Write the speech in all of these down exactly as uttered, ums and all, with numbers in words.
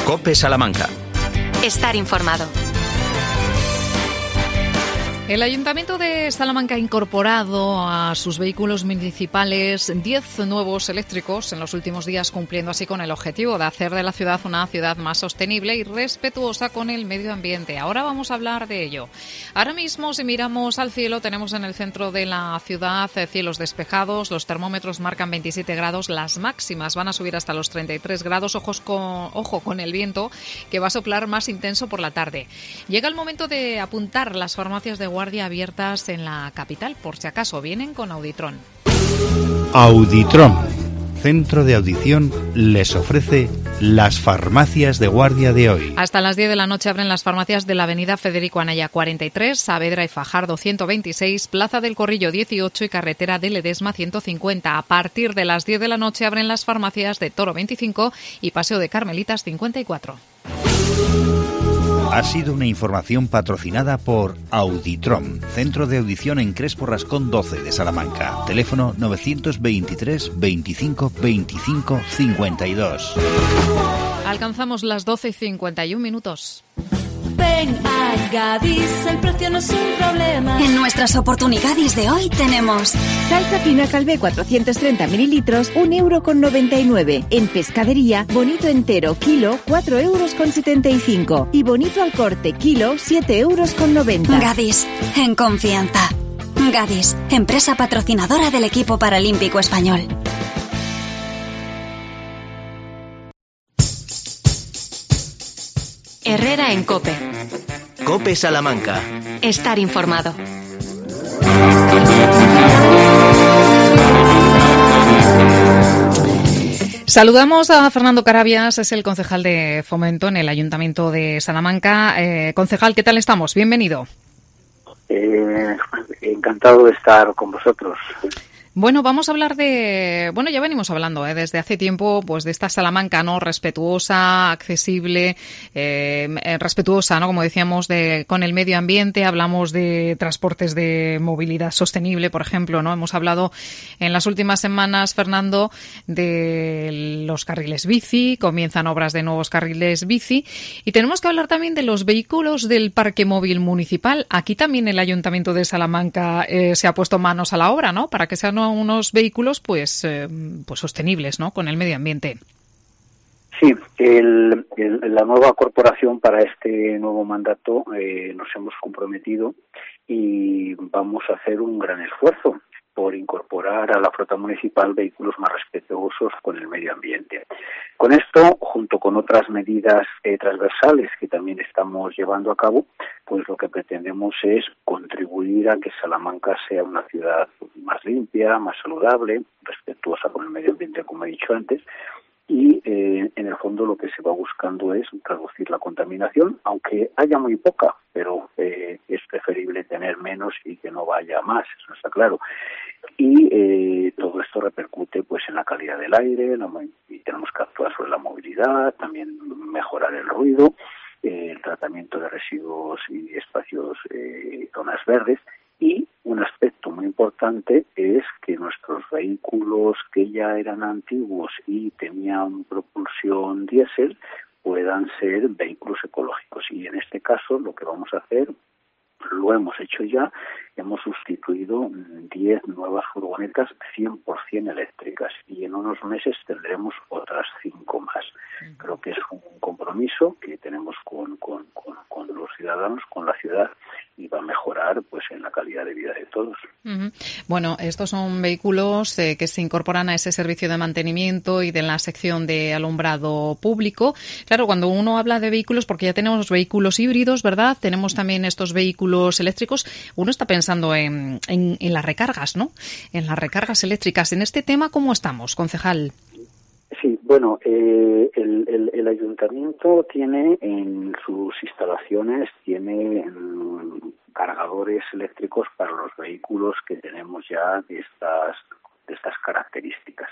COPE Salamanca. Estar informado. El Ayuntamiento de Salamanca ha incorporado a sus vehículos municipales diez nuevos eléctricos en los últimos días, cumpliendo así con el objetivo de hacer de la ciudad una ciudad más sostenible y respetuosa con el medio ambiente. Ahora vamos a hablar de ello. Ahora mismo, si miramos al cielo, tenemos en el centro de la ciudad cielos despejados, los termómetros marcan veintisiete grados, las máximas van a subir hasta los treinta y tres grados, ojos con, ojo con el viento que va a soplar más intenso por la tarde. Llega el momento de apuntar las farmacias de guardia abiertas en la capital, por si acaso vienen con Auditrón. Auditrón, centro de audición, les ofrece las farmacias de guardia de hoy. Hasta las diez de la noche abren las farmacias de la avenida Federico Anaya cuarenta y tres, Saavedra y Fajardo ciento veintiséis, Plaza del Corrillo dieciocho y carretera de Ledesma ciento cincuenta. A partir de las diez de la noche abren las farmacias de Toro veinticinco y Paseo de Carmelitas cincuenta y cuatro. Ha sido una información patrocinada por Auditrón, centro de audición en Crespo Rascón doce de Salamanca. Teléfono novecientos veintitrés veinticinco veinticinco cincuenta y dos. Alcanzamos las doce y cincuenta y un minutos. Ven a Gadis, el precio no es un problema. En nuestras oportunidades de hoy tenemos salsa fina Calvé cuatrocientos treinta mililitros, un euro con noventa y nueve. En pescadería, bonito entero, kilo, cuatro euros con setenta y cinco. Y bonito al corte, kilo, siete euros con noventa. Gadis, en confianza. Gadis, empresa patrocinadora del equipo paralímpico español. Herrera en COPE. COPE Salamanca. Estar informado. Saludamos a Fernando Carabias, es el concejal de Fomento en el Ayuntamiento de Salamanca. Eh, concejal, ¿qué tal estamos? Bienvenido. Eh, encantado de estar con vosotros. Bueno, vamos a hablar de... Bueno, ya venimos hablando ¿eh? desde hace tiempo pues de esta Salamanca, ¿no? Respetuosa, accesible, eh, respetuosa, ¿no? Como decíamos, de con el medio ambiente. Hablamos de transportes de movilidad sostenible, por ejemplo, ¿no? Hemos hablado en las últimas semanas, Fernando, de los carriles bici. Comienzan obras de nuevos carriles bici. Y tenemos que hablar también de los vehículos del parque móvil municipal. Aquí también el Ayuntamiento de Salamanca eh, se ha puesto manos a la obra, ¿no? Para que sean unos vehículos pues eh, pues sostenibles, ¿no? Con el medio ambiente. Sí, el, el, la nueva corporación para este nuevo mandato eh, nos hemos comprometido y vamos a hacer un gran esfuerzo por incorporar a la flota municipal vehículos más respetuosos con el medio ambiente. Con esto, junto con otras medidas eh, transversales que también estamos llevando a cabo, pues lo que pretendemos es contribuir a que Salamanca sea una ciudad más limpia, más saludable, respetuosa con el medio ambiente, como he dicho antes, y eh, en el fondo lo que se va buscando es reducir la contaminación, aunque haya muy poca, pero eh, es preferible tener menos y que no vaya más, eso está claro. Y eh, todo esto repercute pues en la calidad del aire, la, y tenemos que actuar sobre la movilidad, también mejorar el ruido, eh, el tratamiento de residuos y espacios, eh, zonas verdes. Y un aspecto muy importante es que nuestros vehículos que ya eran antiguos y tenían propulsión diésel puedan ser vehículos ecológicos. Y en este caso lo que vamos a hacer, lo hemos hecho ya, hemos sustituido diez nuevas furgonetas cien por ciento eléctricas y en unos meses tendremos otras cinco más. Creo que es un compromiso que tenemos con, con, con, con los ciudadanos, con la ciudad, y va a mejorar pues en la calidad de vida de todos. Uh-huh. Bueno, estos son vehículos eh, que se incorporan a ese servicio de mantenimiento y de la sección de alumbrado público. Claro, cuando uno habla de vehículos, porque ya tenemos los vehículos híbridos, ¿verdad? Tenemos también estos vehículos eléctricos. Uno está pensando en, en, en las recargas, ¿no? En las recargas eléctricas. En este tema, ¿cómo estamos, concejal? Sí, bueno, eh, el, el, el ayuntamiento tiene en sus instalaciones, tiene mm, cargadores eléctricos para los vehículos que tenemos ya de estas, de estas características.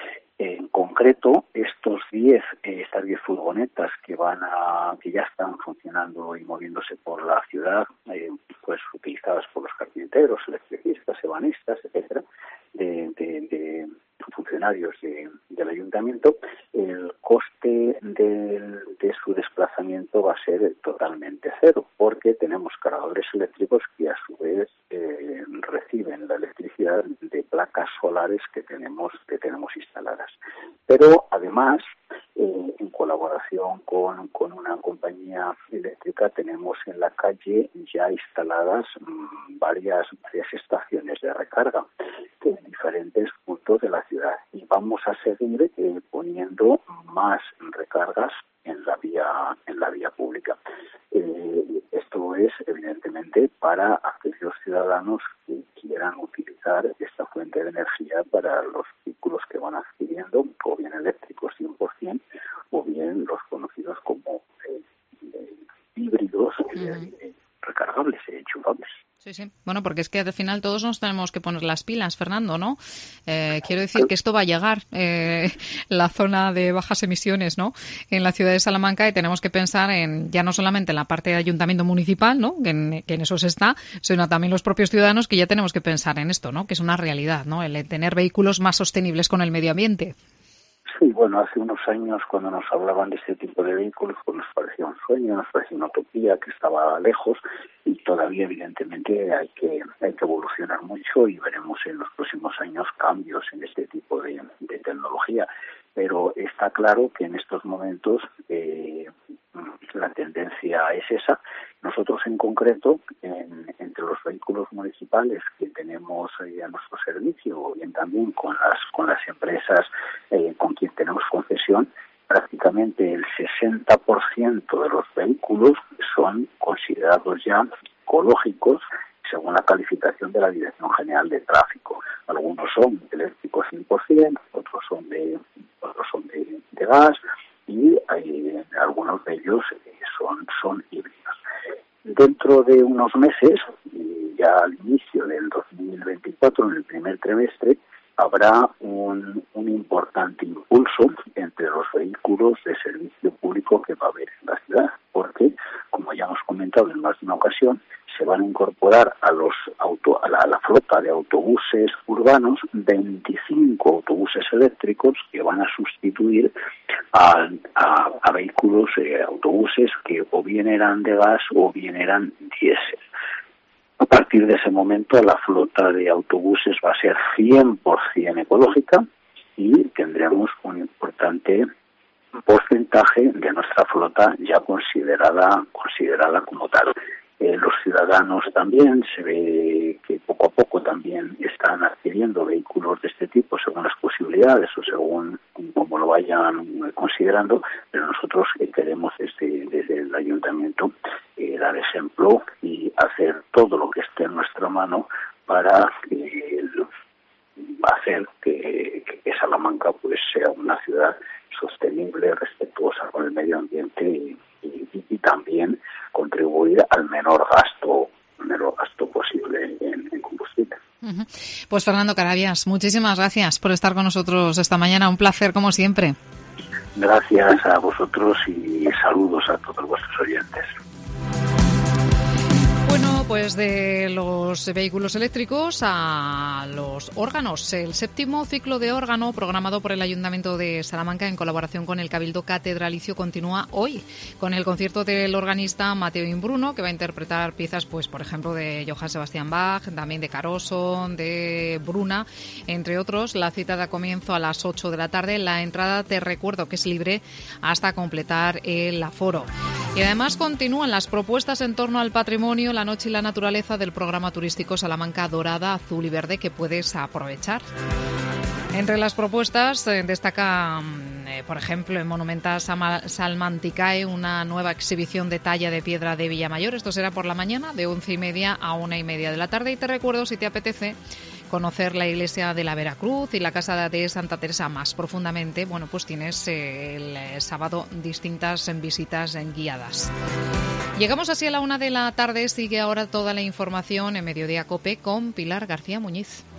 En concreto, estos diez, eh, estas diez furgonetas que van a, que ya están funcionando y moviéndose por la ciudad, eh, pues utilizadas por los carpinteros, electricistas, ebanistas, etcétera, de, de, de funcionarios de, del ayuntamiento, el coste de, de su desplazamiento va a ser totalmente cero, porque tenemos cargadores eléctricos que a su vez eh, reciben la electricidad de placas solares que tenemos que tenemos instaladas. Pero además, eh, en colaboración con, con una compañía eléctrica, tenemos en la calle ya instaladas mmm, varias, varias estaciones de recarga en diferentes puntos de la ciudad, y vamos a seguir eh, poniendo más recargas en la vía en la vía pública. Eh, esto es evidentemente para aquellos ciudadanos que quieran utilizar esta fuente de energía para los vehículos que van adquiriendo, o bien eléctricos cien por ciento, o bien los conocidos como eh, eh, híbridos eh, eh, recargables, eh, enchufables. Sí, sí. Bueno, porque es que al final todos nos tenemos que poner las pilas, Fernando, ¿no? Eh, quiero decir que esto va a llegar, eh, la zona de bajas emisiones, ¿no?, en la ciudad de Salamanca, y tenemos que pensar en ya no solamente en la parte de ayuntamiento municipal, ¿no?, que en, que en eso se está, sino también los propios ciudadanos, que ya tenemos que pensar en esto, ¿no?, que es una realidad, ¿no?, el tener vehículos más sostenibles con el medio ambiente. Sí, bueno, hace unos años cuando nos hablaban de este tipo de vehículos, pues nos parecía un sueño, nos parecía una utopía que estaba lejos, y todavía evidentemente hay que hay que evolucionar mucho, y veremos en los próximos años cambios en este tipo de, de tecnología. Pero está claro que en estos momentos eh, la tendencia es esa. Nosotros en concreto, en, entre los vehículos municipales que tenemos eh, a nuestro servicio, o bien también con las con las empresas eh, con quien tenemos concesión, prácticamente el sesenta por ciento de los vehículos son considerados ya ecológicos según la calificación de la Dirección General de Tráfico. Algunos son eléctricos cien por ciento, otros son de otros son de, de gas, y hay, algunos de ellos eh, son son híbridos. Dentro de unos meses, ya al inicio del dos mil veinticuatro, en el primer trimestre, habrá un, un importante impulso entre los vehículos de servicio público que va a haber en la ciudad, porque, como ya hemos comentado en más de una ocasión, se van a incorporar a los auto, a la, a la flota de autobuses urbanos veinticinco autobuses eléctricos que van a sustituir a, a, a vehículos, eh, autobuses que o bien eran de gas o bien eran diésel. A partir de ese momento, la flota de autobuses va a ser cien por ciento ecológica, y tendremos un importante porcentaje de nuestra flota ya considerada considerada como tal. Eh, los ciudadanos también se ve que poco a poco también están adquiriendo vehículos de este tipo según las posibilidades o según como lo vayan considerando, pero nosotros eh, queremos desde, desde el ayuntamiento eh, dar ejemplo y hacer todo lo que esté en nuestra mano para eh, hacer que, que Salamanca pues sea una ciudad sostenible, respetuosa con el medio ambiente, y, y, y también contribuir al menor gasto, menor gasto posible en, en combustible. Uh-huh. Pues Fernando Carabias, muchísimas gracias por estar con nosotros esta mañana. Un placer, como siempre. Gracias a vosotros y saludos a todos vuestros oyentes. Bueno, pues de los vehículos eléctricos a los órganos. El séptimo ciclo de órgano programado por el Ayuntamiento de Salamanca en colaboración con el Cabildo Catedralicio continúa hoy con el concierto del organista Mateo Imbruno, que va a interpretar piezas, pues por ejemplo, de Johann Sebastian Bach, también de Caroso, de Bruna, entre otros. La cita da comienzo a las ocho de la tarde. La entrada, te recuerdo, que es libre hasta completar el aforo. Y además continúan las propuestas en torno al patrimonio, la noche y la naturaleza del programa turístico Salamanca Dorada, Azul y Verde, que puedes aprovechar. Entre las propuestas eh, destaca, eh, por ejemplo, en Monumenta Salmanticae, una nueva exhibición de talla de piedra de Villamayor. Esto será por la mañana, de once y media a una y media de la tarde. Y te recuerdo, si te apetece conocer la iglesia de la Veracruz y la casa de Santa Teresa más profundamente, bueno, pues tienes eh, el sábado distintas visitas guiadas. Llegamos así a la una de la tarde. Sigue ahora toda la información en Mediodía COPE con Pilar García Muñiz.